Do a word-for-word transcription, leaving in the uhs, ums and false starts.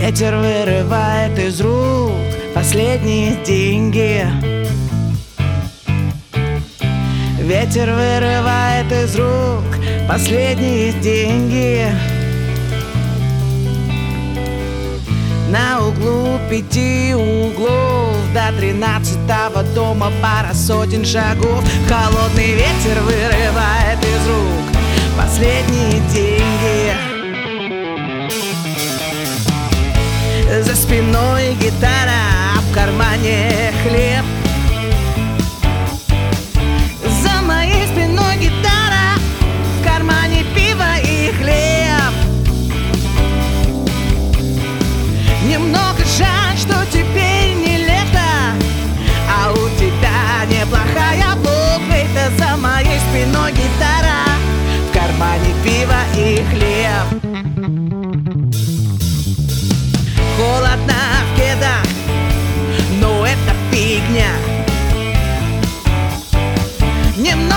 Ветер вырывает из рук последние деньги. Ветер вырывает из рук последние деньги. На углу пяти углов до тринадцатого дома пара сотен шагов. Холодный ветер вырывает из рук последние деньги. За спиной гитара, а в кармане хлеб. За моей спиной гитара, в кармане пиво и хлеб. Немного жаль, что теперь не лето, а у тебя неплохая блокфлейта. За моей спиной гитара, в кармане пиво и хлеб. Холодно в кедах, но это фигня. Не